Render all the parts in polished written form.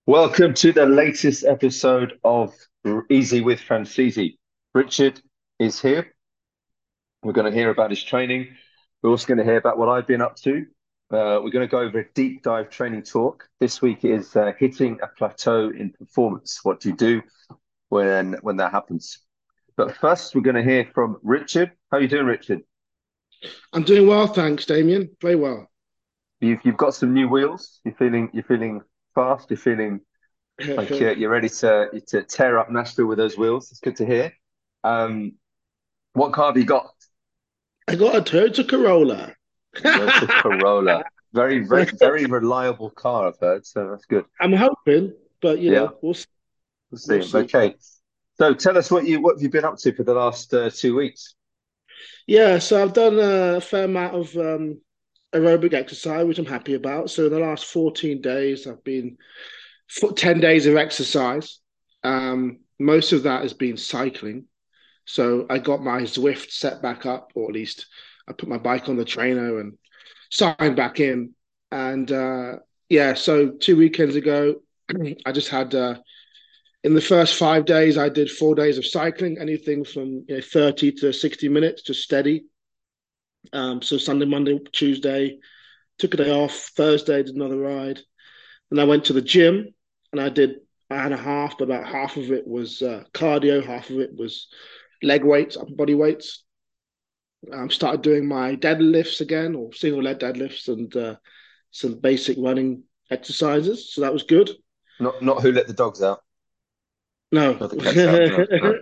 Welcome to the latest episode of Easy with Francisi. Richard is here. We're going to hear about his training. We're also going to hear about what I've been up to. We're going to go over a deep dive training talk. This week is hitting a plateau in performance. What do you do when that happens? But first, we're going to hear from Richard. How are you doing, Richard? I'm doing well, thanks, Damien. Very well. You've got some new wheels. You're feeling fast. You're feeling like you're ready to tear up Nashville with those wheels. It's good to hear. Um, what car have you got? I got a Toyota Corolla. Toyota Corolla. Very reliable car, I've heard. So that's good. I'm hoping, but Yeah, we'll see. we'll We'll see. see. Okay. So tell us what have you been up to for the last 2 weeks? Yeah, so I've done a fair amount of aerobic exercise, which I'm happy about. So in the last 14 days, I've been 10 days of exercise. Most of that has been cycling. So I got my Zwift set back up, or at least I put my bike on the trainer and signed back in. And yeah, so 2 weekends ago, I just had in the first 5 days, I did 4 days of cycling, anything from 30 to 60 minutes, just steady. So Sunday, Monday, Tuesday, took a day off. Thursday, did another ride. And I went to the gym and I had a half, but about half of it was cardio, half of it was leg weights, upper body weights. Started doing my deadlifts again, or single leg deadlifts, and some basic running exercises. So that was good. Not who let the dogs out, No. not the cats out. No, no.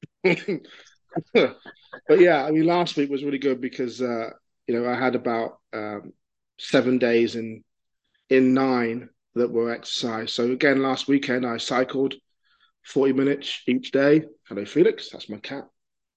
But yeah, I mean, last week was really good because I had about 7 days in nine that were exercise. So again, last weekend I cycled 40 minutes each day. Hello, Felix. That's my cat.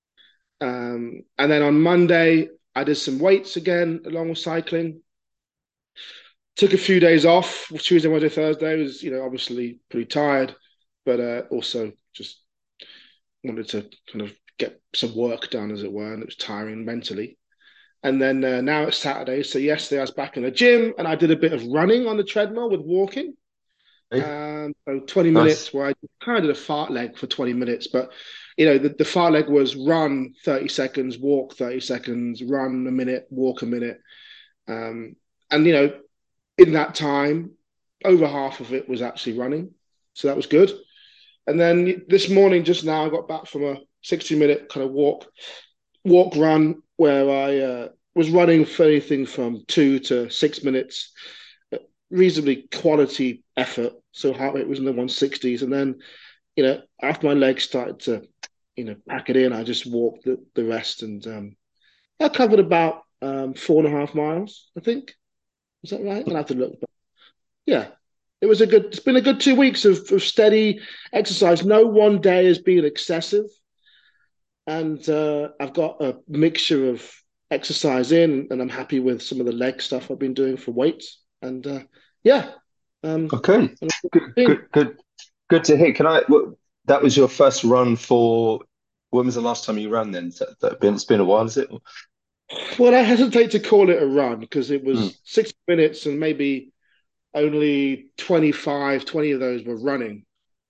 And then on Monday I did some weights again along with cycling. Took a few days off. Tuesday, Wednesday, Thursday was obviously pretty tired, but also just wanted to kind of get some work done, as it were, and it was tiring mentally. And then now it's Saturday. So yesterday I was back in the gym and I did a bit of running on the treadmill with walking. Hey, So 20 nice. minutes where I kind of did a fart leg for 20 minutes. But, the fart leg was run 30 seconds, walk 30 seconds, run a minute, walk a minute. Um, and, in that time, over half of it was actually running. So that was good. And then this morning, just now, I got back from a 60-minute kind of walk run where I was running for anything from 2 to 6 minutes, reasonably quality effort. So heart rate was in the 160s. And then, after my legs started to, pack it in, I just walked the rest. And I covered about 4.5 miles, I think. Is that right? I'll have to look. But yeah, it's been a good 2 weeks of steady exercise. No one day has been excessive. And I've got a mixture of exercise in, and I'm happy with some of the leg stuff I've been doing for weights. And yeah, um, Okay. Good to hear. That was your first run for, when was the last time you ran then? It's been a while, is it? well, I hesitate to call it a run because it Mm, was 6 minutes and maybe only 20 of those were running.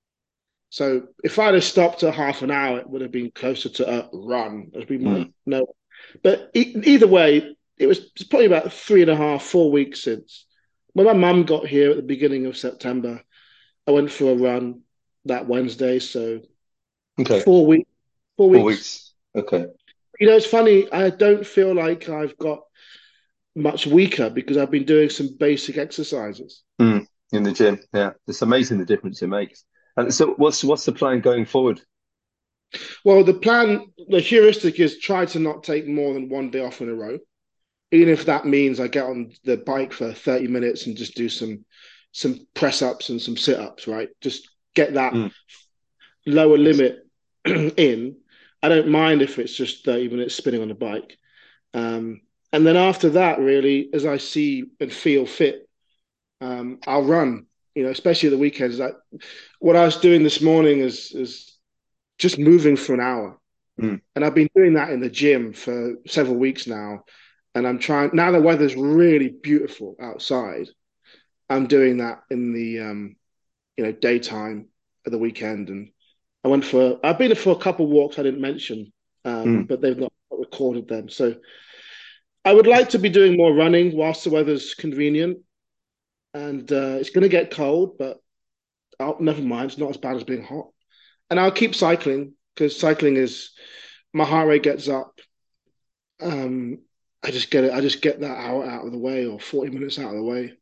So if I'd have stopped at half an hour, it would have been closer to a run, as we might mm. know. But either way, it's probably about 3.5, 4 weeks since. When my mum got here at the beginning of September, I went for a run that Wednesday. So Okay. 4 weeks, four Four weeks. weeks. Okay. It's funny. I don't feel like I've got much weaker because I've been doing some basic exercises. In the gym. Yeah. It's amazing the difference it makes. And so what's the plan going forward? Well, the heuristic is try to not take more than one day off in a row, even if that means I get on the bike for 30 minutes and just do some press ups and some sit ups, right? Just get that Mm. lower limit in. I don't mind if it's just 30 minutes spinning on the bike. And then after that, really, as I see and feel fit, I'll run. Especially the weekends. Like what I was doing this morning is just moving for an hour, Mm. and I've been doing that in the gym for several weeks now. And I'm trying now. The weather's really beautiful outside. I'm doing that daytime at the weekend, and I've been for a couple of walks I didn't mention, Mm. but they've not recorded them. So I would like to be doing more running whilst the weather's convenient, and it's going to get cold, but never mind. It's not as bad as being hot, and I'll keep cycling because cycling is my heart rate gets up. Um, I just get it. I just get that hour out of the way or 40 minutes out of the way.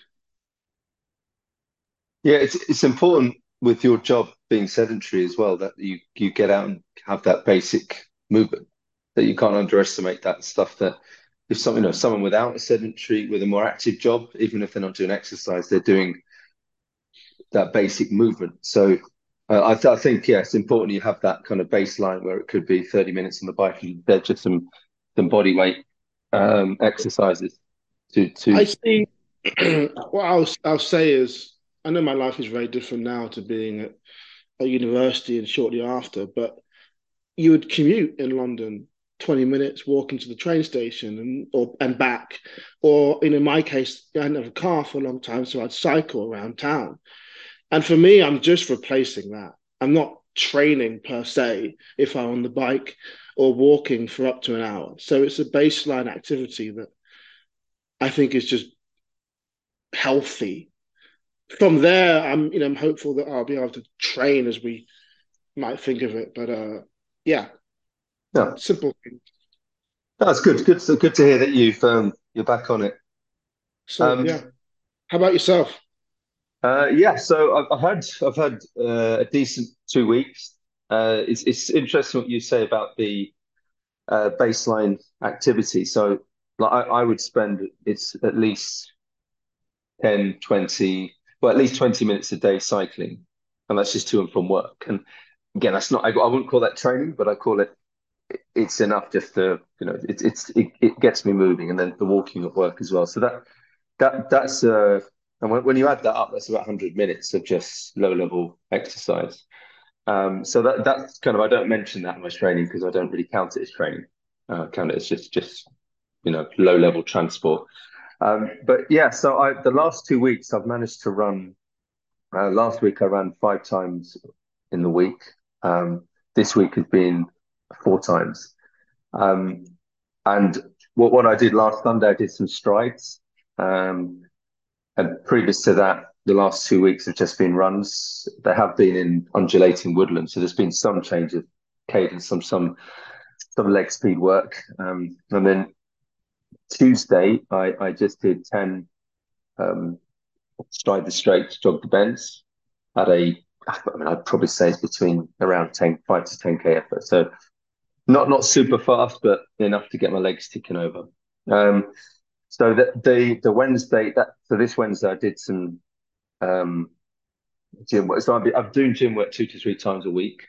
Yeah, it's important with your job being sedentary as well that you get out and have that basic movement. That you can't underestimate that stuff. That if someone without a sedentary with a more active job, even if they're not doing exercise, they're doing that basic movement. So I think yeah, it's important you have that kind of baseline where it could be 30 minutes on the bike and they're just some body weight exercises to I see. What I'll say is, I know my life is very different now to being at a university and shortly after, but you would commute in London 20 minutes walking to the train station and back. Or in my case, I didn't have a car for a long time, so I'd cycle around town. And for me, I'm just replacing that. I'm not training per se if I'm on the bike or walking for up to an hour. So it's a baseline activity that I think is just healthy. From there, I'm hopeful that I'll be able to train as we might think of it. But yeah, yeah. simple thing. That's good. Good to hear that you're back on it. So Um, yeah. How about yourself? yeah, so I've had a decent 2 weeks. It's interesting what you say about the baseline activity. So like I would spend it's at least 10, 20, well, at least 20 minutes a day cycling, and that's just to and from work. And again, that's not I wouldn't call that training, but I call it it's enough just to it gets me moving, and then the walking at work as well. So that's and when you add that up, that's about 100 minutes of just low level exercise. So that's kind of I don't mention that much training because I don't really count it as training. Count it as just low level transport. But yeah, so the last 2 weeks I've managed to run. Last week I ran 5 times in the week. This week has been 4 times. Um, and what I did last Sunday, I did some strides. Um, and previous to that, the last 2 weeks have just been runs. They have been in undulating woodland, so there's been some change of cadence, some leg speed work. And then Tuesday, I just did 10 um, stride the straight, jog the bends at I mean, I'd probably say it's between around 5 to 10K effort. So not super fast, but enough to get my legs ticking over. Um, so the Wednesday so this Wednesday I did some um, gym work. So I'm doing gym work 2 to 3 times a week.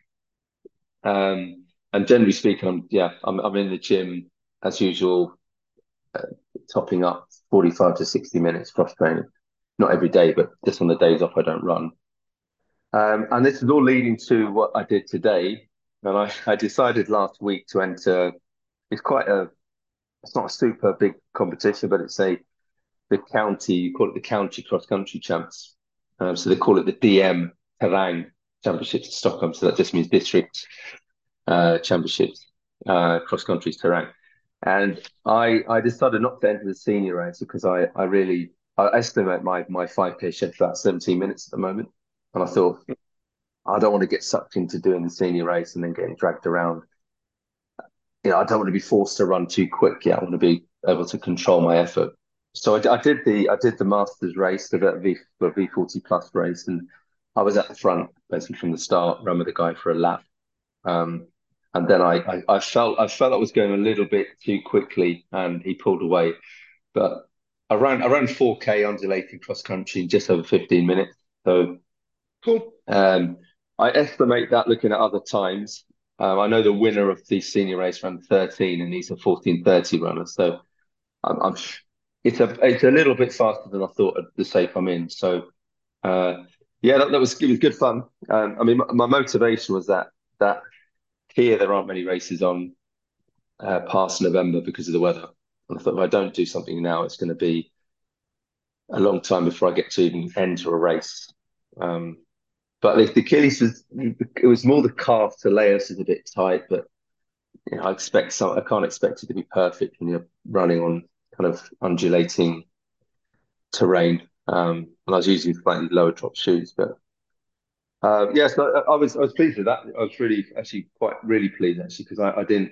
And generally speaking, I'm in the gym as usual, uh, topping up 45 to 60 minutes cross training. Not every day, but just on the days off I don't run. And this is all leading to what I did today. And I decided last week to enter. It's quite a. It's not a super big competition, but it's the county. You call it the county cross country champs. So they call it the DM Terang Championships in Stockholm. So that just means district championships, cross country terrain. And I decided not to enter the senior race because I estimate my 5K shed about 17 minutes at the moment. And I thought I don't want to get sucked into doing the senior race and then getting dragged around. I don't want to be forced to run too quick. Yeah, I want to be able to control my effort. So I did the Masters race, the V40 plus race, and I was at the front basically from the start, ran with the guy for a lap. Um, and then I felt I was going a little bit too quickly, and he pulled away. But I ran 4K undulating cross country in just over 15 minutes. So Cool. um, I estimate that looking at other times. I know the winner of the senior race ran 13, and he's a 14:30 runner. So I'm it's a little bit faster than I thought at the safe I'm in. So uh, yeah, it was good fun. I mean, my motivation was that here there aren't many races on past November because of the weather. And I thought if I don't do something now, it's going to be a long time before I get to even enter a race. But the Achilles was it was more the calf to Laos is a bit tight, but I expect some. I can't expect it to be perfect when you're running on kind of undulating terrain. And I was using slightly lower drop shoes, but yes, I was pleased with that. I was really actually quite really pleased actually because I didn't.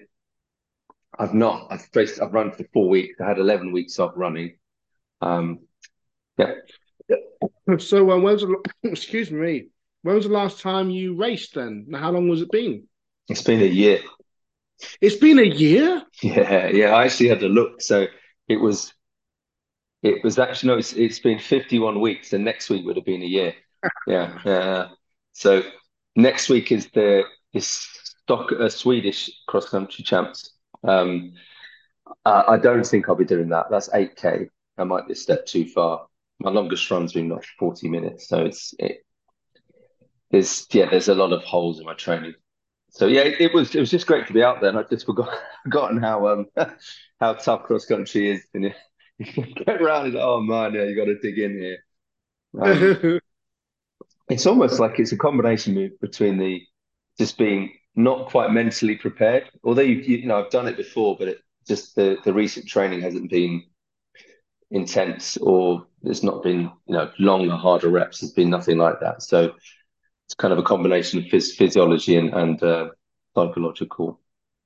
I've run for 4 weeks. I had 11 weeks off running. Um, yeah, So, excuse me, when was the last time you raced then? How long was it been? it's been a year. It's been a year? Yeah, yeah. I actually had to look. So it was it was actually no. It's been 51 weeks, and next week would have been a year. Yeah, yeah. So next week is the this stock Swedish cross country champs. Um, I don't think I'll be doing that. That's 8K. I might be a step too far. My longest run's been like 40 minutes, so there's a lot of holes in my training. So yeah, it was just great to be out there, and I just forgotten how how tough cross country is. And you get around and oh man, yeah, you got to dig in here. Um, it's almost like it's a combination move between the just being not quite mentally prepared. Although I've done it before, but just the recent training hasn't been intense or there's not been longer, harder reps. There's been nothing like that. So it's kind of a combination of physiology and psychological.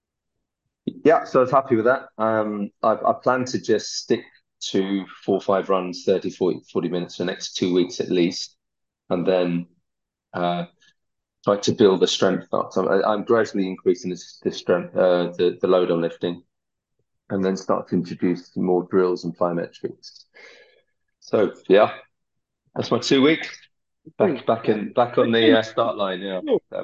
Yeah, so I was happy with that. I plan to just stick to 4 or 5 runs, 30, 40 minutes for the next 2 weeks at least, and then uh, try to build the strength up. So I'm gradually increasing this strength, the load on lifting, and then start to introduce more drills and plyometrics. So yeah, that's my 2 weeks. Back on the start line. Yeah. So,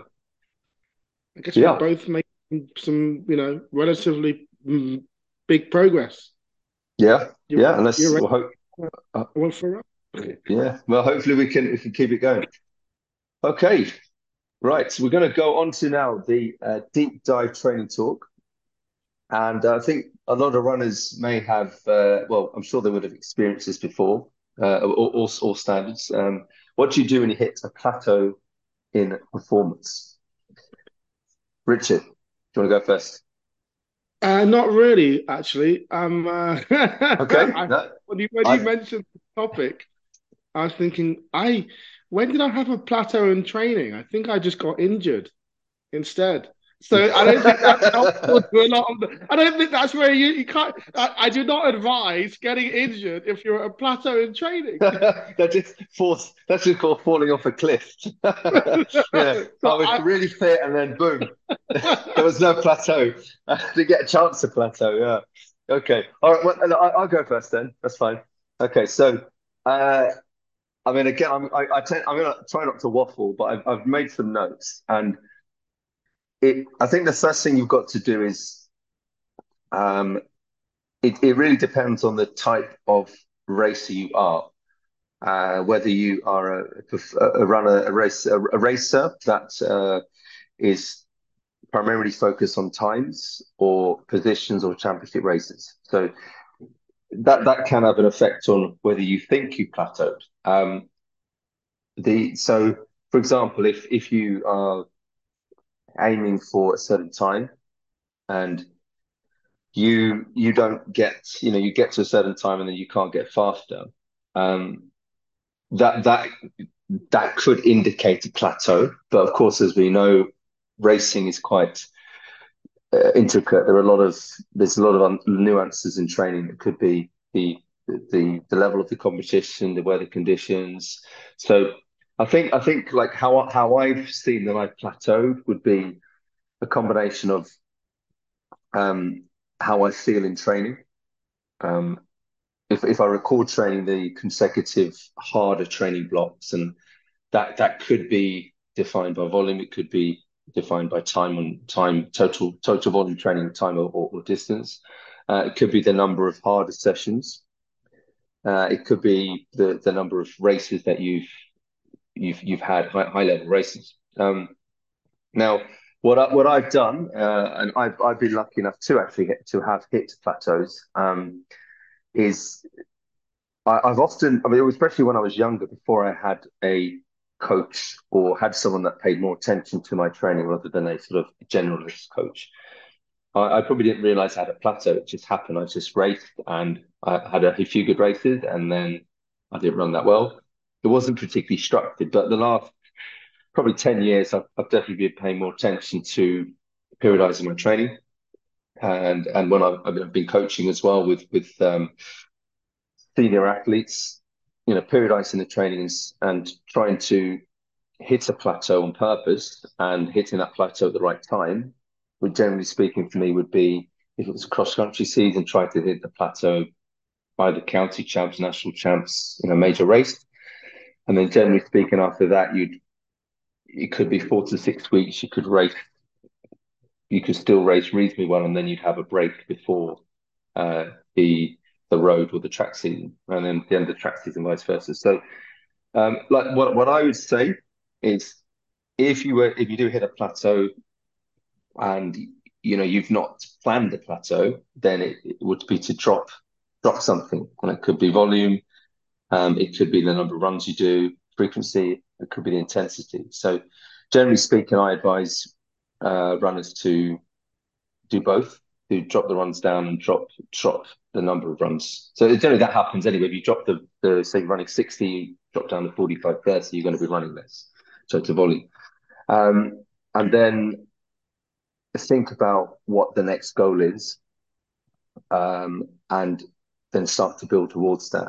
I guess we yeah. both made some, relatively big progress. Yeah. You're Yeah. Unless you're right. we'll hope. Uh, I went for it. yeah. Well, hopefully we can keep it going. Okay. Right. So we're going to go on to now the deep dive training talk. And I think a lot of runners may have, well, I'm sure they would have experienced this before, all standards. What do you do when you hit a plateau in performance? Richard, do you want to go first? Not really, actually. Okay. No, When you I mentioned the topic, I was thinking, when did I have a plateau in training? I think I just got injured instead. So I don't think that's helpful to a lot of I don't think that's where you can't. I do not advise getting injured if you're at a plateau in training. that's just called falling off a cliff. Yeah, So I was really fit, and then boom, there was no plateau. I didn't get a chance to plateau. Yeah. Okay. All right. Well, I'll go first then. That's fine. Okay. So, uh, I mean, again, I'm going to try not to waffle, but I've made some notes, and I think the first thing you've got to do is, um, it really depends on the type of racer you are. Whether you are a runner, a racer that is primarily focused on times or positions or championship races. So that can have an effect on whether you think you plateaued. So for example, if you are aiming for a certain time and you don't get, you get to a certain time and then you can't get faster, um, that that could indicate a plateau. But of course, as we know, racing is quite intricate. There's a lot of nuances in training. It could be the level of the competition, the weather conditions. So I think like how I've seen that I've plateaued would be a combination of um, how I feel in training. Um, if I record training the consecutive harder training blocks, and that could be defined by volume, it could be defined by time total volume training time or distance. It could be the number of harder sessions. It could be the number of races that you've had high level races. Now, what I've done, and I've been lucky enough to actually to have hit plateaus, is I've often, I mean, especially when I was younger, before I had a coach or had someone that paid more attention to my training rather than a sort of generalist coach. I probably didn't realize I had a plateau. It just happened. I just raced and I had a few good races and then I didn't run that well. It wasn't particularly structured, but the last probably 10 years, I've definitely been paying more attention to periodizing my training. And when I've been coaching as well with senior athletes, periodizing the trainings and trying to hit a plateau on purpose and hitting that plateau at the right time, would generally speaking for me would be if it was a cross country season, try to hit the plateau by the county champs, national champs in a major race. And then generally speaking, after that, it could be 4 to 6 weeks. You could still race reasonably well, and then you'd have a break before uh, the road or the track season, and then the end of the track season, vice versa. So, like what I would say is, if you do hit a plateau and you've not planned the plateau, then it would be to drop something, and it could be volume, it could be the number of runs you do, frequency, it could be the intensity. So, generally speaking, I advise runners to do both, to drop the runs down and drop the number of runs. So generally that happens anyway. If you drop the say running 60, drop down to 45, 30, you're going to be running less. So it's a volume. And then think about what the next goal is, and then start to build towards that.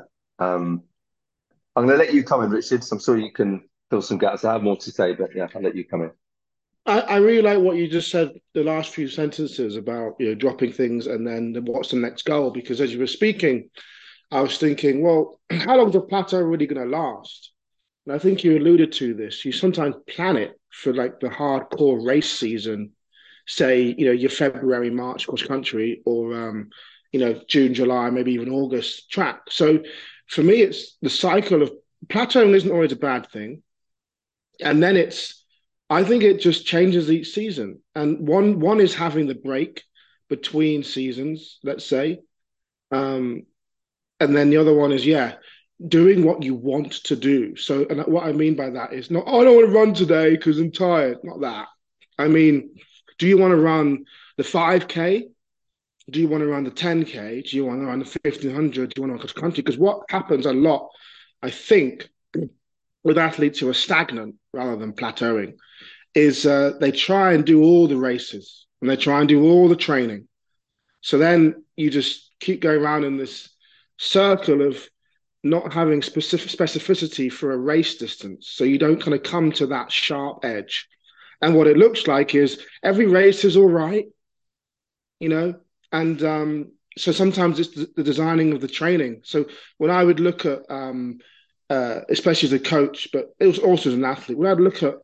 I'm going to let you come in, Richard. So I'm sure you can fill some gaps. I have more to say, but yeah, I'll let you come in. I really like what you just said, the last few sentences about dropping things and then what's the next goal. Because as you were speaking, I was thinking, well, how long is a plateau really going to last? And I think you alluded to this. You sometimes plan it for like the hardcore race season, say, your February, March cross country, or June, July, maybe even August track. So for me, it's the cycle of plateauing isn't always a bad thing. And then I think it just changes each season. And one is having the break between seasons, let's say. Um, and then the other one is, yeah, doing what you want to do. So, and what I mean by that is not, oh, I don't want to run today because I'm tired. Not that. I mean, do you want to run the 5K? Do you want to run the 10K? Do you want to run the 1500? Do you want to run cross country? Because what happens a lot, I think, with athletes who are stagnant rather than plateauing is they try and do all the races and they try and do all the training. So then you just keep going around in this circle of not having specificity for a race distance. So you don't kind of come to that sharp edge. And what it looks like is every race is all right, you know, and so sometimes it's the designing of the training. So when I would look at, especially as a coach, but it was also as an athlete, when I'd look at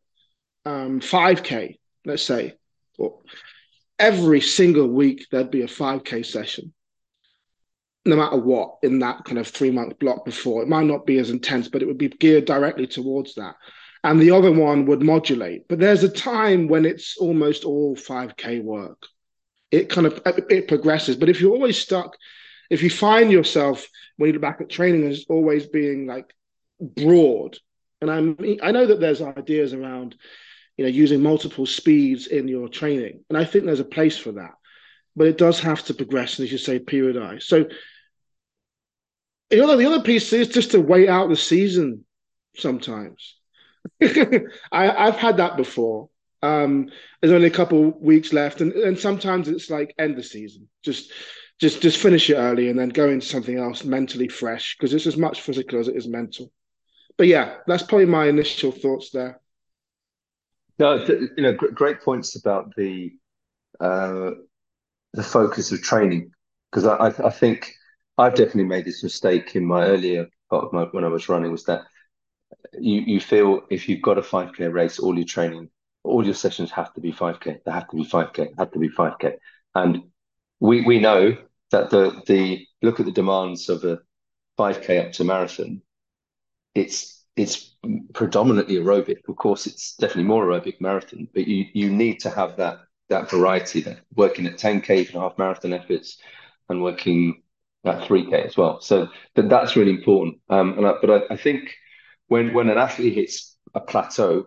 5K, let's say, or every single week there'd be a 5K session, no matter what, in that kind of 3 month block before. It might not be as intense, but it would be geared directly towards that. And the other one would modulate. But there's a time when it's almost all 5K work. It progresses. But if you're always stuck, if you find yourself when you look back at training as always being like broad, and I know that there's ideas around using multiple speeds in your training. And I think there's a place for that. But it does have to progress, and as you say, periodize. So the other piece is just to wait out the season sometimes. I've had that before. There's only a couple weeks left, and sometimes it's like end the season. Just finish it early and then go into something else mentally fresh because it's as much physical as it is mental. But yeah, that's probably my initial thoughts there. No, great points about uh, the focus of training because I think I've definitely made this mistake in my earlier part of when I was running was that you feel if you've got a 5K race, all your training, all your sessions have to be 5K. They have to be 5K, have to be 5K. And we know that the look at the demands of a 5K up to marathon, it's predominantly aerobic. Of course, it's definitely more aerobic marathon, but you need to have that variety, that working at 10K and half marathon efforts and working at 3K as well. So that's really important. But I think when an athlete hits a plateau,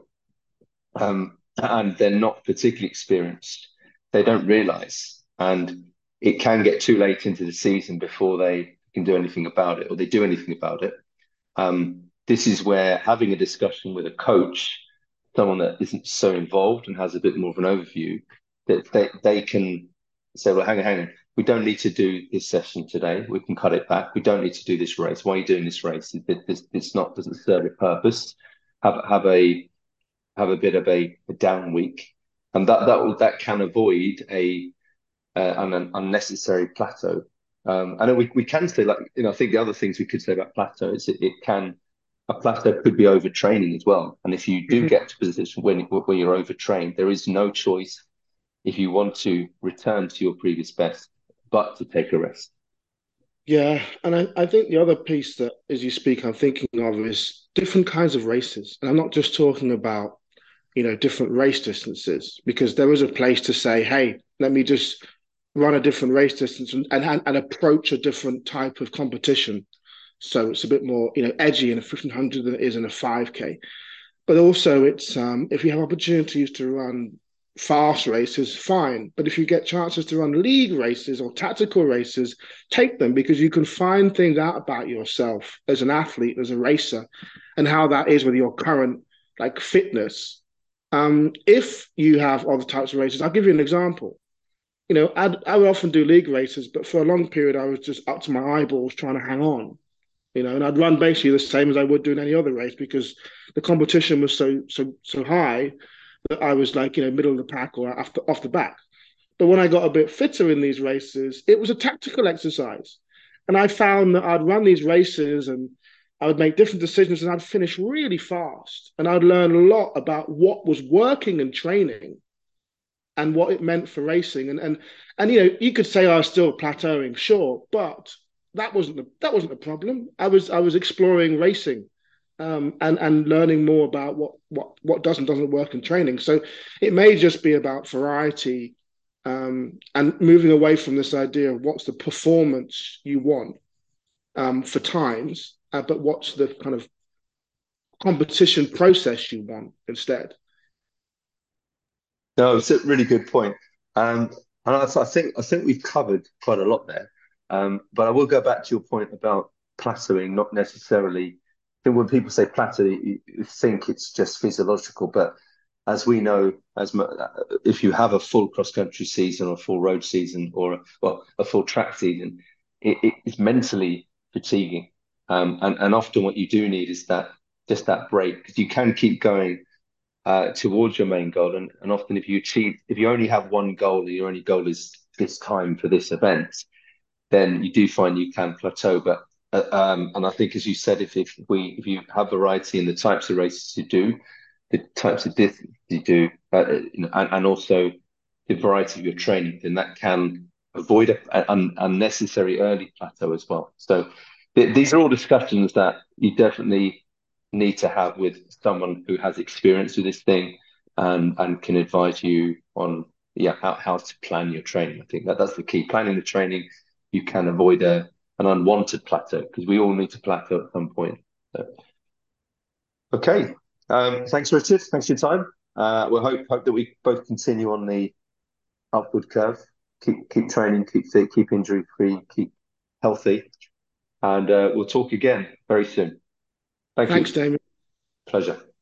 and they're not particularly experienced, they don't realize. And it can get too late into the season before they can do anything about it or they do anything about it. This is where having a discussion with a coach, someone that isn't so involved and has a bit more of an overview, that they can say, well, hang on, we don't need to do this session today. We can cut it back. We don't need to do this race. Why are you doing this race? This not doesn't serve a purpose. Have a bit of a down week, and that can avoid an unnecessary plateau. And we can say, like, I think the other things we could say about plateau is it can a plateau could be overtraining as well. And if you do Mhm. get to a position where you're overtrained, there is no choice if you want to return to your previous best, but to take a rest. Yeah, and I think the other piece that, as you speak, I'm thinking of is different kinds of races. And I'm not just talking about, different race distances, because there is a place to say, hey, let me just run a different race distance and approach a different type of competition. So it's a bit more, edgy in a 1500 than it is in a 5K. But also, it's if you have opportunities to run fast races, fine. But if you get chances to run league races or tactical races, take them, because you can find things out about yourself as an athlete, as a racer, and how that is with your current like fitness. If you have other types of races, I'll give you an example. I would often do league races, but for a long period, I was just up to my eyeballs trying to hang on, and I'd run basically the same as I would do in any other race, because the competition was so high that I was like, middle of the pack or after off the back. But when I got a bit fitter in these races, it was a tactical exercise. And I found that I'd run these races and I would make different decisions and I'd finish really fast. And I'd learn a lot about what was working in training and what it meant for racing. And you could say I was still plateauing, sure, but that wasn't the problem. I was exploring racing, and learning more about what doesn't work in training. So it may just be about variety, and moving away from this idea of what's the performance you want, for times, but what's the kind of competition process you want instead. No, it's a really good point. Um, and I think we've covered quite a lot there. But I will go back to your point about plateauing, not necessarily. I think when people say plateau, you think it's just physiological, but as we know, if you have a full cross country season or a full road season or a full track season, it's mentally fatiguing. And often what you do need is that just that break, because you can keep going towards your main goal. And often, if you only have one goal, and your only goal is this time for this event, then you do find you can plateau. But and I think, as you said, if you have variety in the types of races you do, the types of distance you do, and also the variety of your training, then that can avoid an unnecessary early plateau as well. So these are all discussions that you definitely need to have with someone who has experience with this thing and can advise you on how to plan your training. I think that's the key. Planning the training, you can avoid an unwanted plateau because we all need to plateau at some point. So, okay. Thanks, Richard. Thanks for your time. We'll hope that we both continue on the upward curve. Keep training, keep fit, keep injury free, keep healthy, and we'll talk again very soon. Thank Thanks, you. Damien. Pleasure.